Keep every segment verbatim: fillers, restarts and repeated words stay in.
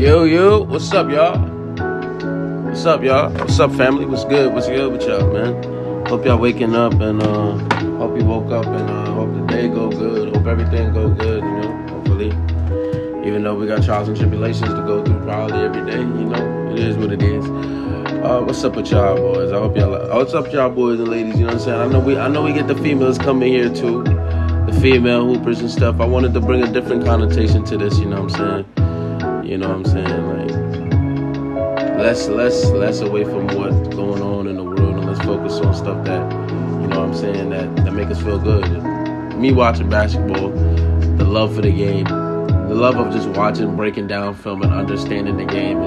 Yo, yo, what's up, y'all? What's up, y'all? What's up, family? What's good? What's good with y'all, man? Hope y'all waking up and uh, hope you woke up and uh, hope the day go good. Hope everything go good, you know, hopefully. Even though we got trials and tribulations to go through probably every day, you know, it is what it is. Uh, what's up with y'all boys? I hope y'all. Oh, what's up, y'all boys and ladies? You know what I'm saying? I know we. I know we get the females coming here too, the female hoopers and stuff. I wanted to bring a different connotation to this. You know what I'm saying? You know what I'm saying? Like less, less, less away from what's going on in the world, and let's focus on stuff that, you know what I'm saying, that that make us feel good. Me watching basketball, the love for the game, the love of just watching, breaking down film, and understanding the game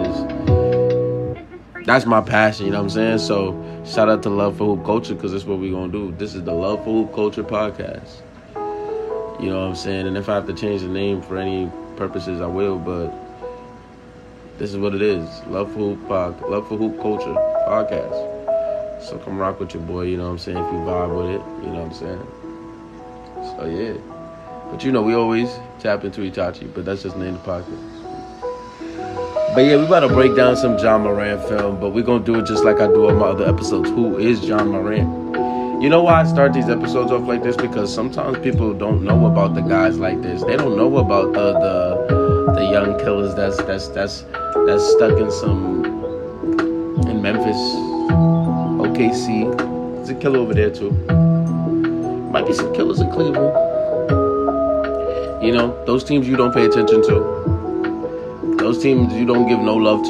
is. That's my passion, you know what I'm saying? So, shout out to Love for Hoop Culture, because that's what we're going to do. This is the Love for Hoop Culture podcast. You know what I'm saying? And if I have to change the name for any purposes, I will, but this is what it is. Love for Hoop pod, Love for Hoop Culture podcast. So, come rock with your boy, you know what I'm saying? If you vibe with it, you know what I'm saying? So, yeah. But, you know, we always tap into Itachi, but that's just the name of the podcast. But yeah, we about to break down some Ja Morant film, but we're going to do it just like I do on my other episodes. Who is Ja Morant? You know why I start these episodes off like this? Because sometimes people don't know about the guys like this. They don't know about the the, the young killers that's that's that's that's stuck in some in Memphis, O K C. There's a killer over there too. Might be some killers in Cleveland. You know, those teams you don't pay attention to. Those teams you don't give no love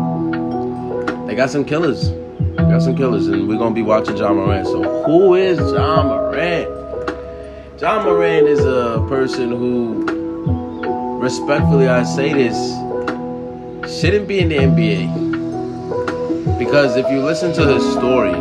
to. They got some killers. They got some killers, and we're going to be watching Ja Morant. So, who is Ja Morant? Ja Morant is a person who, respectfully I say this, shouldn't be in the N B A. Because if you listen to his story,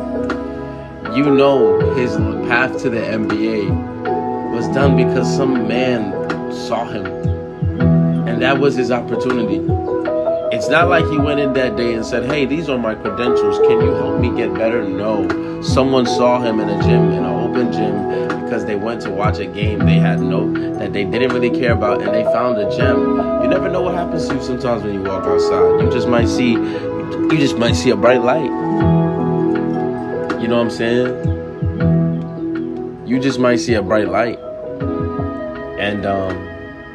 you know his path to the N B A was done because some man saw him. And that was his opportunity. It's not like he went in that day and said, hey, these are my credentials. Can you help me get better? No. Someone saw him in a gym, in an open gym, because they went to watch a game they had no, that they didn't really care about, and they found a gem. You never know what happens to you sometimes when you walk outside. You just might see, you just might see a bright light. You know what I'm saying? You just might see a bright light. And, um,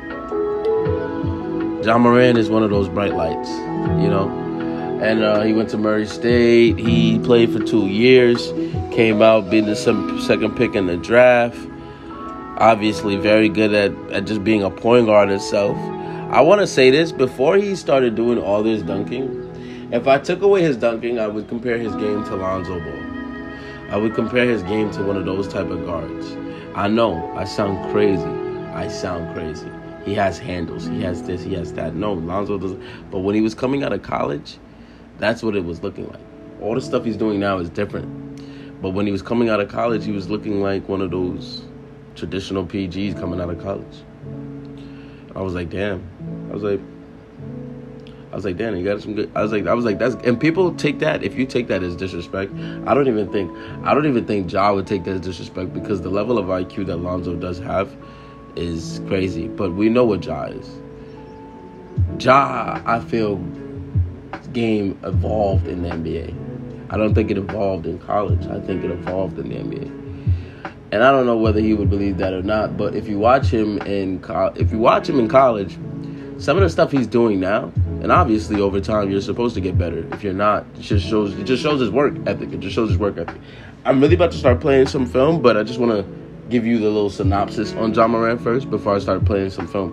Ja Morant is one of those bright lights, you know. And uh, he went to Murray State. He played for two years. Came out being the second pick in the draft. Obviously very good at, at just being a point guard itself. I want to say this. Before he started doing all this dunking, if I took away his dunking, I would compare his game to Lonzo Ball. I would compare his game to one of those type of guards. I know I sound crazy. I sound crazy. He has handles. He has this. He has that. No, Lonzo doesn't. But when he was coming out of college, that's what it was looking like. All the stuff he's doing now is different. But when he was coming out of college, he was looking like one of those traditional P Gs coming out of college. I was like, damn. I was like, I was like, damn, you got some good. I was like, I was like, that's. And people take that. If you take that as disrespect, I don't even think. I don't even think Ja would take that as disrespect, because the level of I Q that Lonzo does have is crazy. But we know what Ja is. Ja, I feel, game evolved in the N B A. I don't think it evolved in college. I think it evolved in the N B A. And I don't know whether he would believe that or not, but if you watch him in co- if you watch him in college, some of the stuff he's doing now, and obviously over time you're supposed to get better. If you're not, it just shows it just shows his work ethic. It just shows his work ethic. I'm really about to start playing some film, but I just want to give you the little synopsis on Ja Morant first before I start playing some film.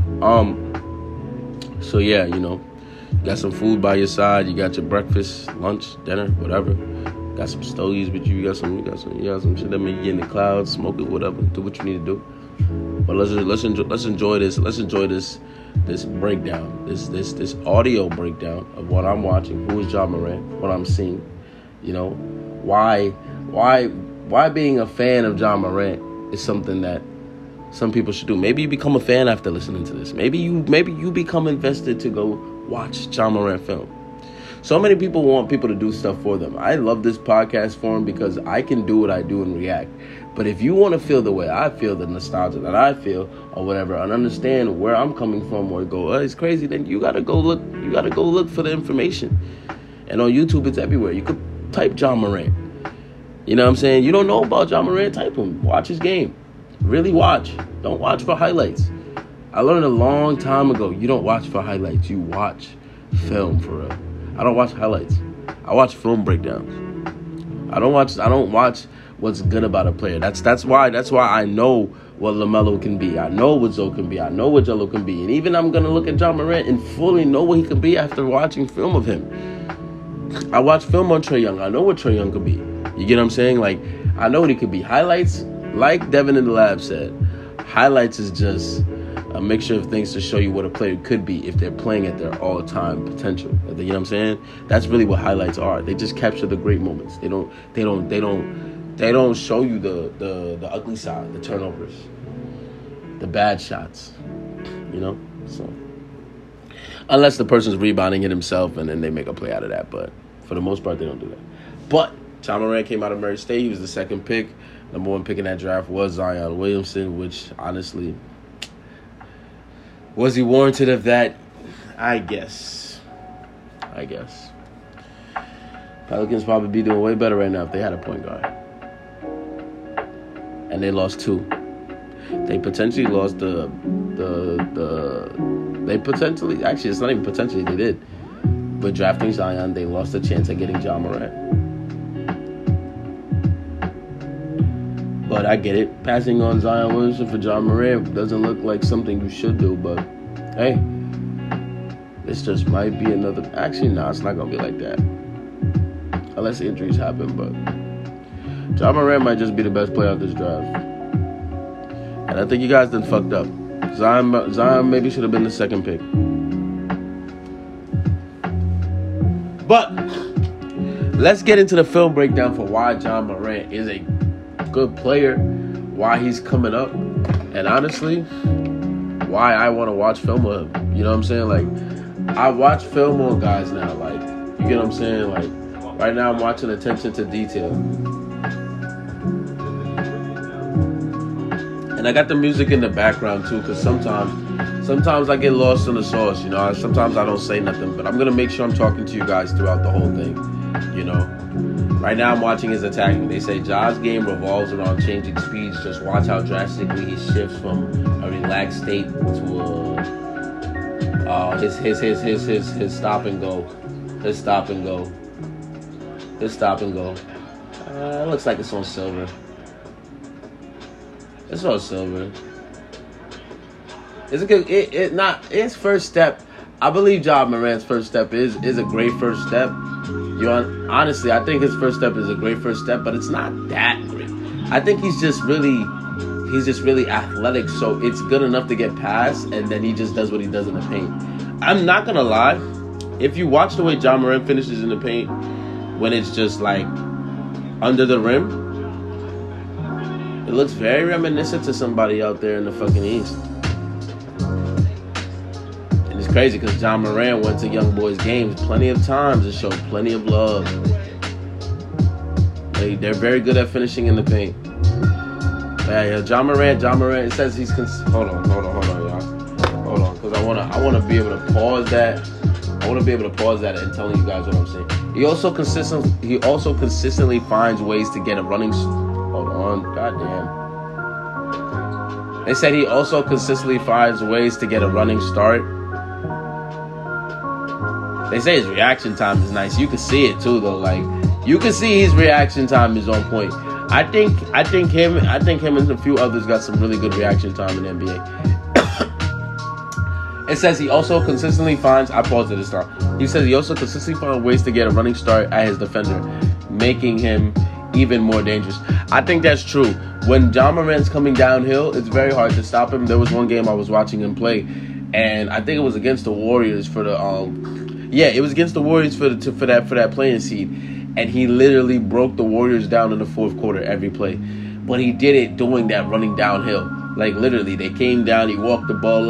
Um, so yeah, you know, you got some food by your side. You got your breakfast, lunch, dinner, whatever. Got some stogies with you. You got some, you got some, you got some shit that make you in the clouds. Smoke it, whatever. Do what you need to do. But let's let's enjoy, let's enjoy this. Let's enjoy this this breakdown. This this this audio breakdown of what I'm watching. Who is Ja Morant? What I'm seeing. You know, why why. Why being a fan of Ja Morant is something that some people should do. Maybe you become a fan after listening to this. Maybe you maybe you become invested to go watch Ja Morant film. So many people want people to do stuff for them. I love this podcast form because I can do what I do and react. But if you want to feel the way I feel, the nostalgia that I feel, or whatever, and understand where I'm coming from, or go, oh, it's crazy, then you gotta go look. You gotta go look for the information. And on YouTube, it's everywhere. You could type John Morant. You know what I'm saying? You don't know about John Morant, type him. Watch his game. Really watch. Don't watch for highlights. I learned a long time ago, you don't watch for highlights. You watch film for real. I don't watch highlights. I watch film breakdowns. I don't watch. I don't watch. What's good about a player. That's that's why that's why I know what LaMelo can be. I know what Zoe can be. I know what Jello can be. And even I'm going to look at John Morant and fully know what he can be after watching film of him. I watch film on Trae Young. I know what Trae Young could be. You get what I'm saying? Like, I know what he could be. Highlights, like Devin in the lab said, highlights is just a mixture of things to show you what a player could be if they're playing at their all-time potential. You know what I'm saying? That's really what highlights are. They just capture the great moments. They don't, they don't, they don't, They don't show you the, the, the ugly side, the turnovers, the bad shots, you know? So, unless the person's rebounding it himself and then they make a play out of that. But for the most part, they don't do that. But John Morant came out of Murray State. He was the second pick. Number one pick in that draft was Zion Williamson, which, honestly, was he warranted of that? I guess. I guess. Pelicans probably be doing way better right now if they had a point guard. And they lost two. They potentially lost the, the, the, they potentially, actually, it's not even potentially, they did. But drafting Zion, they lost a chance at getting John Morant. But I get it. Passing on Zion Williamson for John Morant doesn't look like something you should do, but hey, this just might be another, actually, no, it's not going to be like that. Unless injuries happen, but John Morant might just be the best player of this draft. And I think you guys done fucked up. Zion, Zion maybe should have been the second pick. But let's get into the film breakdown for why John Morant is a good player, why he's coming up, and honestly, why I want to watch film of him. You know what I'm saying? Like, I watch film on guys now. Like, you get what I'm saying? Like, right now I'm watching attention to detail. And I got the music in the background too, because sometimes, sometimes I get lost in the sauce, you know. Sometimes I don't say nothing, but I'm going to make sure I'm talking to you guys throughout the whole thing, you know. Right now I'm watching his attacking. They say Ja's game revolves around changing speeds. Just watch how drastically he shifts from a relaxed state to a, uh, his, his, his, his, his, his stop and go. His stop and go. His stop and go. Uh, it looks like it's on silver. It's on silver. It's a good. It, it not his first step. I believe John Morant's first step is is a great first step. You know, honestly, I think his first step is a great first step, but it's not that great. I think he's just really, he's just really athletic, so it's good enough to get past, and then he just does what he does in the paint. I'm not gonna lie. If you watch the way John Morant finishes in the paint, when it's just like under the rim. It looks very reminiscent to somebody out there in the fucking East. And it's crazy because John Morant went to young boys' games plenty of times and showed plenty of love. They, they're very good at finishing in the paint. Yeah, yeah, John Morant, John Morant, it says he's... Cons- hold on, hold on, hold on, y'all. Hold on, because I want to I wanna be able to pause that. I want to be able to pause that and telling you guys what I'm saying. He also consistent, he also consistently finds ways to get a running... Hold on, goddamn. They said he also consistently finds ways to get a running start. They say his reaction time is nice. You can see it too, though. Like, you can see his reaction time is on point. I think, I think him, I think him and a few others got some really good reaction time in the N B A. It says he also consistently finds. I paused at the start. He says he also consistently finds ways to get a running start at his defender, making him even more dangerous. I think that's true. When John Morant's coming downhill, it's very hard to stop him. There was one game I was watching him play, and I think it was against the Warriors for the um, yeah, it was against the Warriors for the for that for that playing seed, and he literally broke the Warriors down in the fourth quarter every play, but he did it doing that running downhill. Like, literally, they came down, he walked the ball up,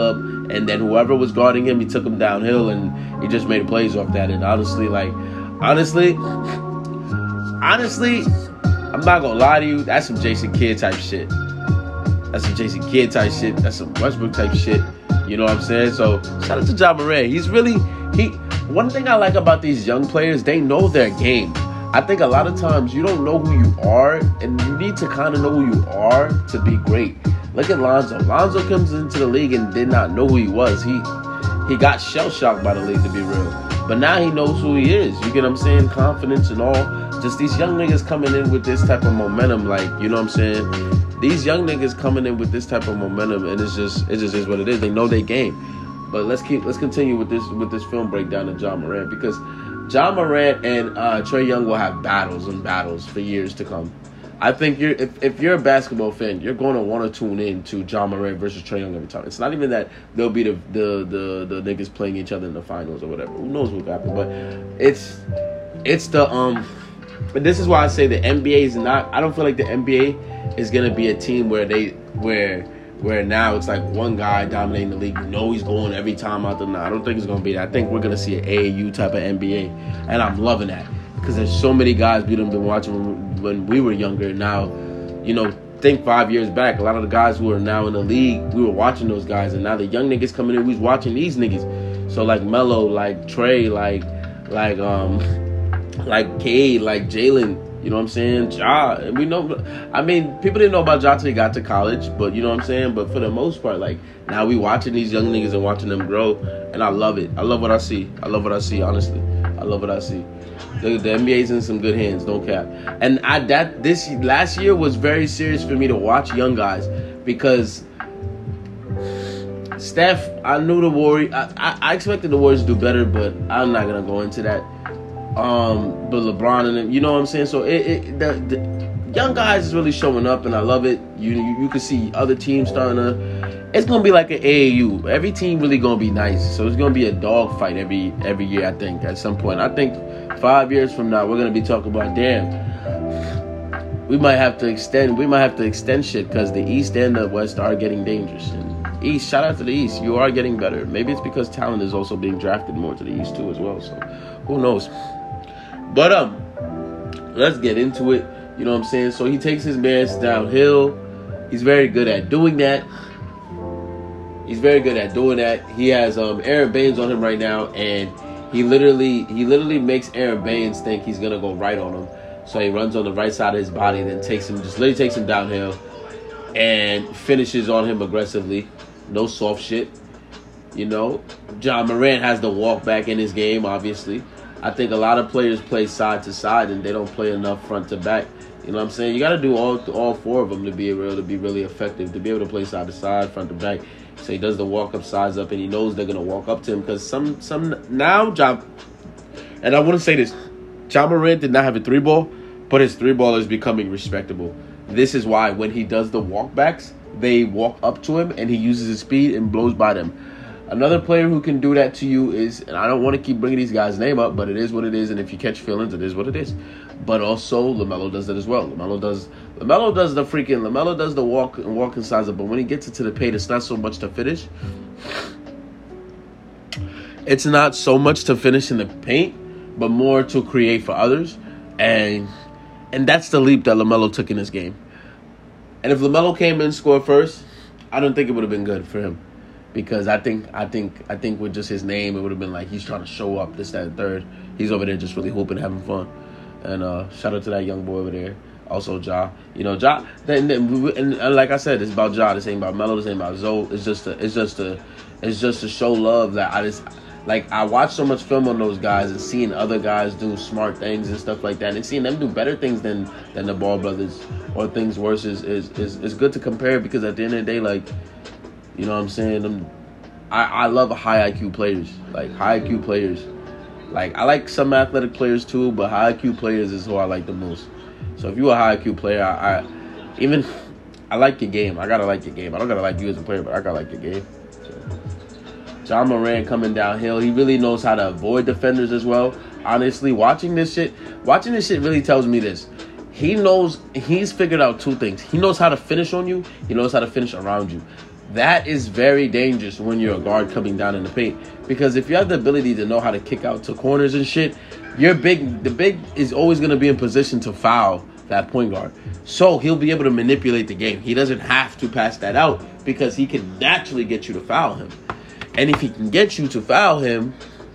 And then whoever was guarding him, he took him downhill, and he just made plays off that. And honestly, like, honestly, honestly, I'm not gonna lie to you, that's some Jason Kidd type shit. That's some Jason Kidd type shit. That's some Westbrook type shit. You know what I'm saying? So shout out to Ja Morant. He's really he. One thing I like about these young players, they know their game. I think a lot of times you don't know who you are, and you need to kind of know who you are to be great. Look at Lonzo. Lonzo comes into the league and did not know who he was. He he got shell-shocked by the league, to be real. But now he knows who he is. You get what I'm saying? Confidence and all. Just these young niggas coming in with this type of momentum, like, you know what I'm saying? These young niggas coming in with this type of momentum, and it's just it just is what it is. They know their game. But let's keep let's continue with this with this film breakdown of Ja Morant, because Ja Morant and uh, Trae Young will have battles and battles for years to come. I think you're if, if you're a basketball fan, you're going to want to tune in to Ja Morant versus Trae Young every time. It's not even that they'll be the, the the the niggas playing each other in the finals or whatever. Who knows what will happen? But it's it's the um. But this is why I say the N B A is not. I don't feel like the N B A is gonna be a team where they where where now it's like one guy dominating the league. You know he's going every time out there. No, I don't think it's gonna be that. I think we're gonna see an A A U type of N B A, and I'm loving that because there's so many guys we done been watching when, when we were younger. Now, you know, think five years back, a lot of the guys who are now in the league, we were watching those guys, and now the young niggas coming in, we was watching these niggas. So like Melo, like Trey, like like um. like Cade, like Jalen, you know what I'm saying? Ja, and we know, I mean, people didn't know about Ja till he got to college, but you know what I'm saying? But for the most part, like, now we watching these young niggas and watching them grow, and I love it. I love what I see. I love what I see, honestly. I love what I see. The, the N B A's in some good hands, don't cap. And I that this last year was very serious for me to watch young guys, because Steph, I knew the Warriors, I, I, I expected the Warriors to do better, but I'm not going to go into that. Um, but LeBron and them, you know what I'm saying? So it, it the, the young guys is really showing up, and I love it. You you, you can see other teams starting to. It's gonna be like an A A U. Every team really gonna be nice. So it's gonna be a dog fight every every year. I think at some point. I think five years from now we're gonna be talking about damn. We might have to extend. We might have to extend shit because the East and the West are getting dangerous. And East, shout out to the East. You are getting better. Maybe it's because talent is also being drafted more to the East too as well. So who knows? But um, let's get into it. You know what I'm saying? So he takes his man downhill. He's very good at doing that. He's very good at doing that. He has um Aaron Baines on him right now, and he literally he literally makes Aaron Baines think he's gonna go right on him. So he runs on the right side of his body, and then takes him just literally takes him downhill, and finishes on him aggressively. No soft shit. You know, Ja Morant has the walk back in his game, obviously. I think a lot of players play side to side and they don't play enough front to back. You know what I'm saying? You got to do all all four of them to be real, to be really effective, to be able to play side to side, front to back. So he does the walk up, size up, and he knows they're gonna walk up to him because some some now Ja. And I want to say this: Ja Morant did not have a three ball, but his three ball is becoming respectable. This is why when he does the walk backs, they walk up to him and he uses his speed and blows by them. Another player who can do that to you is, and I don't want to keep bringing these guys' name up, but it is what it is, and if you catch feelings, it is what it is. But also, LaMelo does that as well. LaMelo does LaMelo does the freaking, LaMelo does the walk and walk and size up, but when he gets into the paint, it's not so much to finish. It's not so much to finish in the paint, but more to create for others, and and that's the leap that LaMelo took in this game. And if LaMelo came in and scored first, I don't think it would have been good for him. Because I think I think I think with just his name, it would have been like he's trying to show up, this, that, and third. He's over there just really hooping, having fun. And uh, shout out to that young boy over there. Also, Ja. You know, Ja. And, and, and like I said, it's about Ja. This ain't about Melo. This ain't about Zoe. It's just a, it's just a, it's just to show love that I just like. I watch so much film on those guys and seeing other guys do smart things and stuff like that, and seeing them do better things than than the Ball brothers or things worse is is is, is good to compare, because at the end of the day, like. You know what I'm saying? I'm, I, I love high I Q players. Like, high I Q players. Like, I like some athletic players too, but high I Q players is who I like the most. So if you're a high I Q player, I, I even, I like your game. I gotta like your game. I don't gotta like you as a player, but I gotta like your game. So, Ja Morant coming downhill. He really knows how to avoid defenders as well. Honestly, watching this shit, watching this shit really tells me this. He knows, he's figured out two things. He knows how to finish on you. He knows how to finish around you. That is very dangerous when you're a guard coming down in the paint. Because if you have the ability to know how to kick out to corners and shit, your big, the big is always going to be in position to foul that point guard. So he'll be able to manipulate the game. He doesn't have to pass that out because he can naturally get you to foul him. And if he can get you to foul him,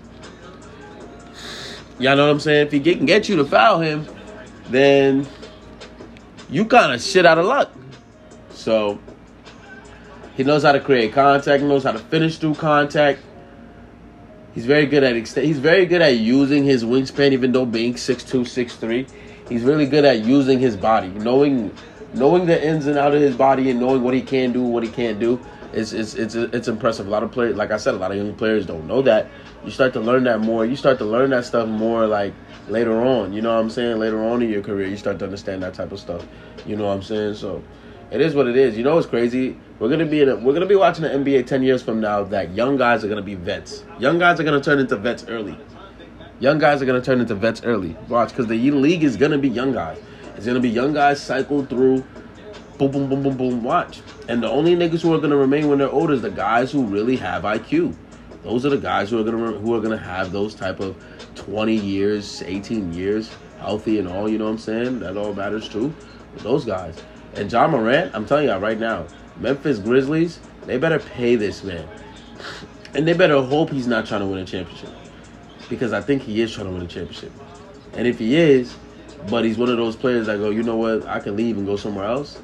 y'all know what I'm saying? If he can get you to foul him, then you kind of shit out of luck. So he knows how to create contact, knows how to finish through contact. He's very good at ext- he's very good at using his wingspan, even though being six two, six three. He's really good at using his body, knowing knowing the ins and outs of his body and knowing what he can do, what he can't do. It's it's it's it's impressive. A lot of players, like I said, a lot of young players don't know that. You start to learn that more. You start to learn that stuff more like later on. You know what I'm saying? Later on in your career, you start to understand that type of stuff. You know what I'm saying? So it is what it is. You know what's crazy? We're gonna be in a, we're gonna be watching the N B A ten years from now. That young guys are gonna be vets. Young guys are gonna turn into vets early. Young guys are gonna turn into vets early. Watch, because the league is gonna be young guys. It's gonna be young guys cycle through. Boom, boom, boom, boom, boom. Watch, and the only niggas who are gonna remain when they're older is the guys who really have I Q. Those are the guys who are gonna who are gonna have those type of twenty years, eighteen years, healthy and all. You know what I'm saying? That all matters too. But those guys. And Ja Morant, I'm telling you right now, Memphis Grizzlies, they better pay this man. And they better hope he's not trying to win a championship. Because I think he is trying to win a championship. And if he is, but he's one of those players that go, you know what, I can leave and go somewhere else.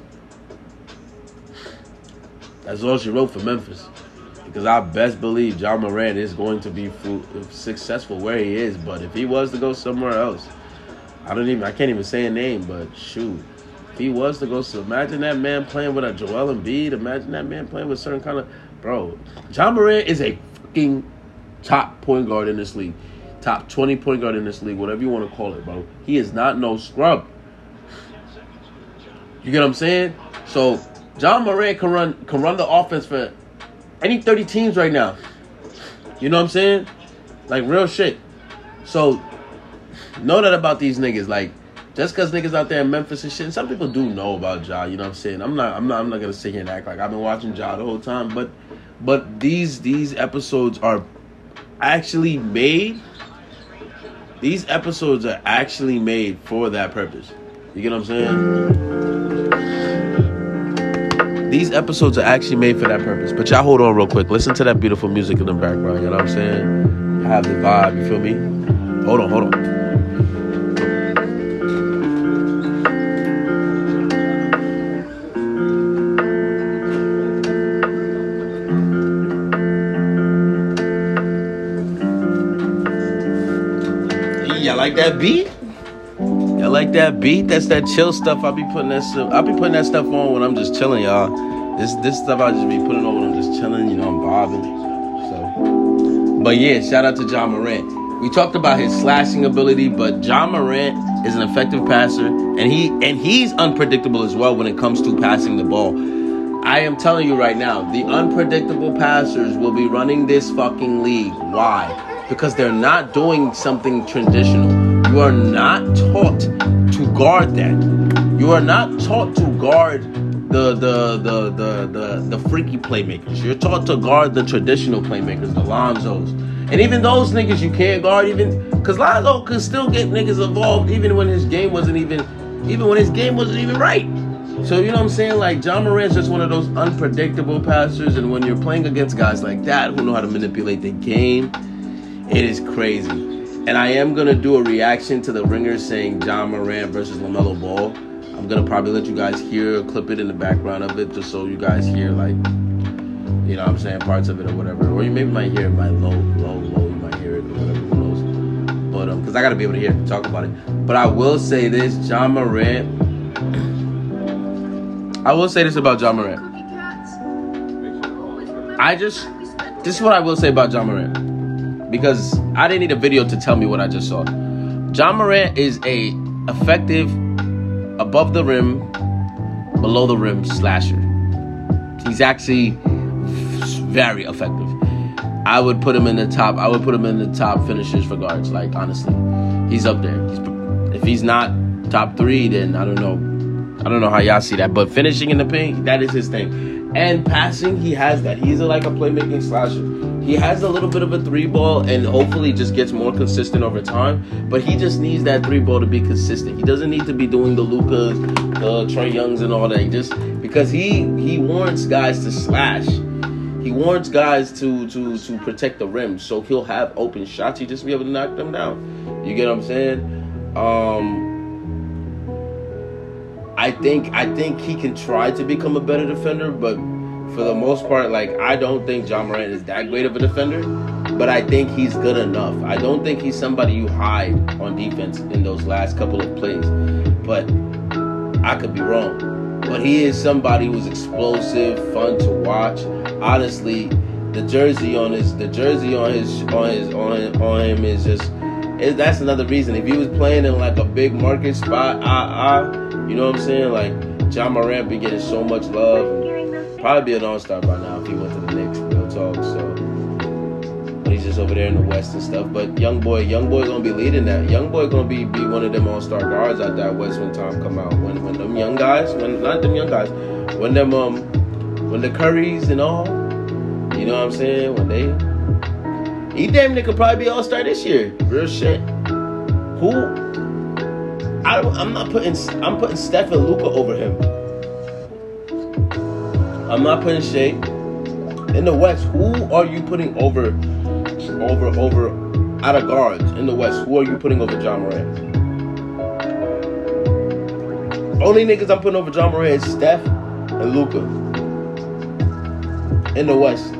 That's all she wrote for Memphis. Because I best believe Ja Morant is going to be successful where he is. But if he was to go somewhere else, I don't even, I can't even say a name, but shoot. If he was to go, so imagine that man playing with a Joel Embiid. Imagine that man playing with certain kind of, bro. Ja Morant is a fucking top point guard in this league, top twenty point guard in this league, whatever you want to call it, bro. He is not no scrub. You get what I'm saying? So Ja Morant can run can run the offense for any thirty teams right now. You know what I'm saying? Like real shit. So know that about these niggas, like. Just because niggas out there in Memphis and shit, and some people do know about Ja, you know what I'm saying? I'm not I'm not I'm not gonna sit here and act like I've been watching Ja the whole time, but but these these episodes are actually made. These episodes are actually made for that purpose. You get what I'm saying? These episodes are actually made for that purpose. But y'all hold on real quick. Listen to that beautiful music in the background, you know what I'm saying? Have the vibe, you feel me? Hold on, hold on. Y'all like that beat? Y'all like that beat? That's that chill stuff. I be putting that stuff. I be putting that stuff on when I'm just chilling, y'all. This this stuff I just be putting on when I'm just chilling. You know, I'm bobbing. So, but yeah, shout out to Ja Morant. We talked about his slashing ability, but Ja Morant is an effective passer, and he and he's unpredictable as well when it comes to passing the ball. I am telling you right now, the unpredictable passers will be running this fucking league. Why? Because they're not doing something traditional. You are not taught to guard that. You are not taught to guard the the the the the, the freaky playmakers. You're taught to guard the traditional playmakers, the Lonzos. And even those niggas you can't guard, even because Lonzo could still get niggas involved even when his game wasn't even even when his game wasn't even right. So you know what I'm saying? Like Ja Morant's just one of those unpredictable passers, and when you're playing against guys like that who know how to manipulate the game, it is crazy. And I am going to do a reaction to the Ringer saying Ja Morant versus LaMelo Ball. I'm going to probably let you guys hear, clip it in the background of it, just so you guys hear, like, you know what I'm saying, parts of it or whatever. Or you maybe might hear it by low, low, low. You might hear it or whatever, who knows. But, um, because I got to be able to hear it and talk about it. But I will say this, Ja Morant. I will say this about Ja Morant. I just, this is what I will say about Ja Morant. Because I didn't need a video to tell me what I just saw. Ja Morant is a effective above the rim, below the rim slasher. He's actually very effective. I would put him in the top. I would put him in the top finishers for guards. Like honestly, he's up there. He's, if he's not top three, then I don't know. I don't know how y'all see that, but finishing in the paint, that is his thing. And passing, he has that. He's a, like a playmaking slasher. He has a little bit of a three ball, and hopefully just gets more consistent over time. But he just needs that three ball to be consistent. He doesn't need to be doing the Lukas, the Trae Youngs, and all that. He just because he he warrants guys to slash. He warrants guys to to to protect the rim, so he'll have open shots. He just be able to knock them down. You get what I'm saying? Um, I think I think he can try to become a better defender, but for the most part, like I don't think Ja Morant is that great of a defender. But I think he's good enough. I don't think he's somebody you hide on defense in those last couple of plays. But I could be wrong. But he is somebody who's explosive, fun to watch. Honestly, the jersey on his, the jersey on his, on his, on his, on him is just. Is, that's another reason. If he was playing in like a big market spot, ah, ah, you know what I'm saying? Like Ja Morant be getting so much love. Probably be an all-star by now if he went to the Knicks. Real talk. So, but he's just over there in the West and stuff. But young boy, young boy gonna be leading that. Young boy gonna be be one of them all-star guards out that West when time come out. When when them young guys, when not them young guys, when them um when the Currys and all, you know what I'm saying? When they. He damn near could probably be all-star this year. Real shit. Who? I, I'm not putting. I'm putting Steph and Luka over him. I'm not putting Shea in the West. Who are you putting over, over, over, out of guards in the West? Who are you putting over Ja Morant? Only niggas I'm putting over Ja Morant is Steph and Luka in the West.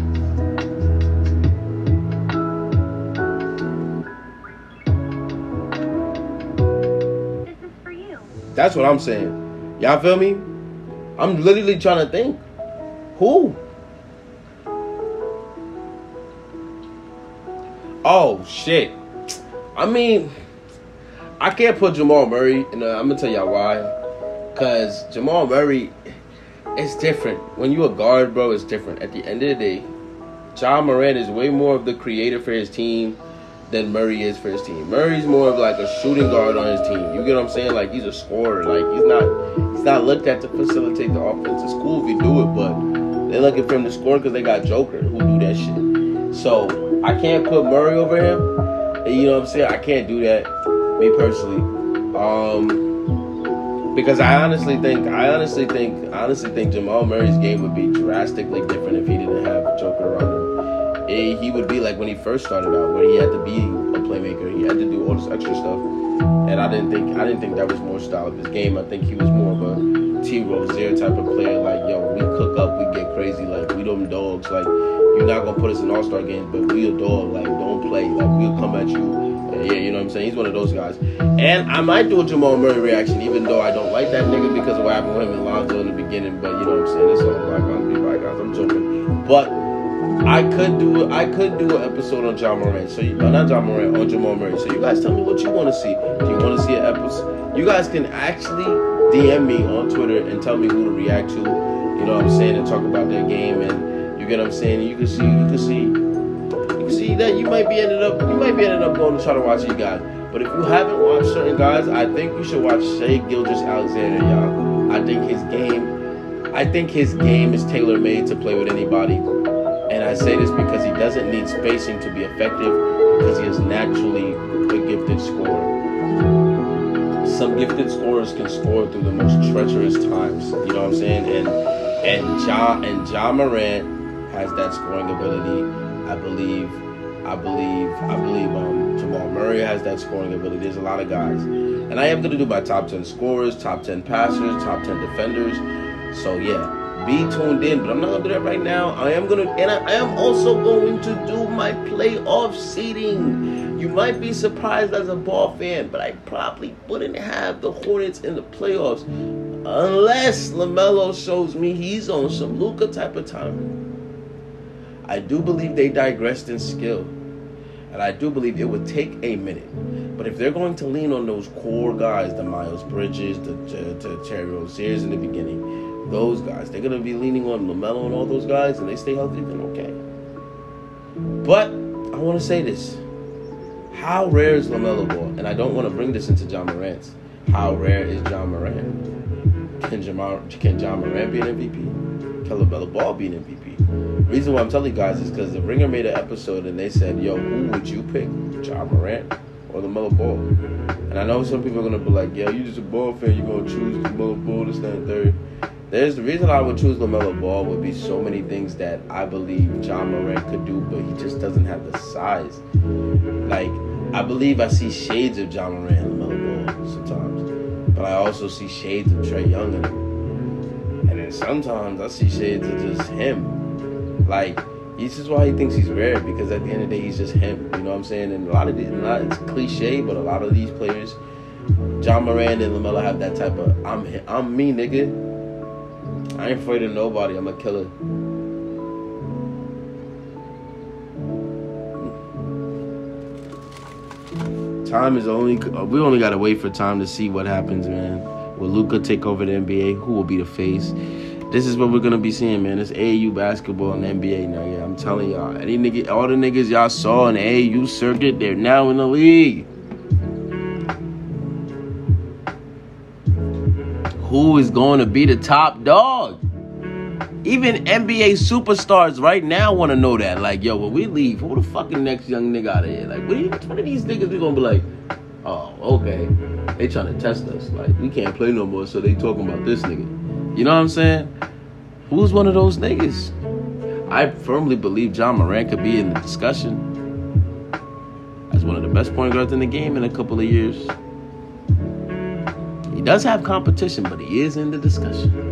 That's what I'm saying. Y'all feel me? I'm literally trying to think. Who? Oh, shit. I mean, I can't put Jamal Murray, and I'm going to tell y'all why. Because Jamal Murray, it's different. When you a guard, bro, it's different. At the end of the day, Ja Morant is way more of the creator for his team than Murray is for his team. Murray's more of like a shooting guard on his team. You get what I'm saying? Like he's a scorer. Like he's not he's not looked at to facilitate the offense. It's cool if you do it, but they're looking for him to score because they got Joker who do that shit. So I can't put Murray over him. You know what I'm saying? I can't do that, me personally. Um because I honestly think I honestly think I honestly think Jamal Murray's game would be drastically different if he didn't have Joker around him. He would be like when he first started out, where he had to be a playmaker. He had to do all this extra stuff, and I didn't think I didn't think that was more style of his game. I think he was more of a T. Rozier type of player. Like, yo, we cook up, we get crazy. Like, we them dogs. Like, you're not gonna put us in all-star games, but we a dog. Like, don't play. Like, we'll come at you. And yeah, you know what I'm saying. He's one of those guys. And I might do a Jamal Murray reaction, even though I don't like that nigga because of what happened with him and Lonzo in the beginning. But you know what I'm saying. It's all black guys, be black guys. I'm joking, but. I could do I could do an episode on Ja Morant, so you, uh, not Ja Morant, on Jamal Murray. So you guys tell me what you want to see. Do you want to see an episode? You guys can actually D M me on Twitter and tell me who to react to. You know what I'm saying, and talk about their game, and you get what I'm saying. You can see, you can see, you can see that you might be ended up, you might be ended up going to try to watch these guys. But if you haven't watched certain guys, I think you should watch Shai Gilgeous-Alexander, y'all. I think his game, I think his game is tailor made to play with anybody. And I say this because he doesn't need spacing to be effective because he is naturally a gifted scorer. Some gifted scorers can score through the most treacherous times. You know what I'm saying? And and Ja and Ja Morant has that scoring ability. I believe, I believe, I believe um, Jamal Murray has that scoring ability. There's a lot of guys. And I am going to do my top ten scorers, top ten passers, top ten defenders. So yeah. Be tuned in, but I'm not gonna do that right now. I am gonna, and I, I am also going to do my playoff seeding. You might be surprised as a ball fan, but I probably wouldn't have the Hornets in the playoffs unless LaMelo shows me he's on some Luka type of time. I do believe they digressed in skill, and I do believe it would take a minute. But if they're going to lean on those core guys, the Miles Bridges, the, the, the Terry Rozier's in the beginning, those guys, they're going to be leaning on LaMelo and all those guys, and they stay healthy, then okay. But I want to say this. How rare is LaMelo Ball? And I don't want to bring this into Ja Morant's. How rare is Ja Morant? Can Jamar, can John Morant be an M V P? Can LaMelo Ball be an M V P? The reason why I'm telling you guys is because the Ringer made an episode and they said, yo, who would you pick? John Morant or LaMelo Ball? And I know some people are going to be like, yo, you just a Ball fan, you're going to choose LaMelo Ball, this, that, and third. There's the reason I would choose LaMelo Ball would be so many things that I believe John Morant could do, but he just doesn't have the size. Like, I believe I see shades of John Morant and LaMelo Ball sometimes, but I also see shades of Trae Young in him. And then sometimes I see shades of just him. Like, this is why he thinks he's rare, because at the end of the day, he's just him. You know what I'm saying? And a lot of it, not, it's cliche, but a lot of these players, John Morant and LaMelo have that type of, I'm, I'm me, nigga. I ain't afraid of nobody. I'm a killer. Time is only... We only got to wait for time to see what happens, man. Will Luka take over the N B A? Who will be the face? This is what we're going to be seeing, man. It's A A U basketball and N B A now. Yeah, I'm telling y'all. Any nigga, all the niggas y'all saw in the A A U circuit, they're now in the league. Who is going to be the top dog? Even N B A superstars right now want to know that. Like, yo, when we leave, who the fucking next young nigga out of here? Like, which one of these niggas we going to be like, oh, okay. They trying to test us. Like, we can't play no more, so they talking about this nigga. You know what I'm saying? Who's one of those niggas? I firmly believe John Morant could be in the discussion as one of the best point guards in the game in a couple of years. He does have competition, but he is in the discussion.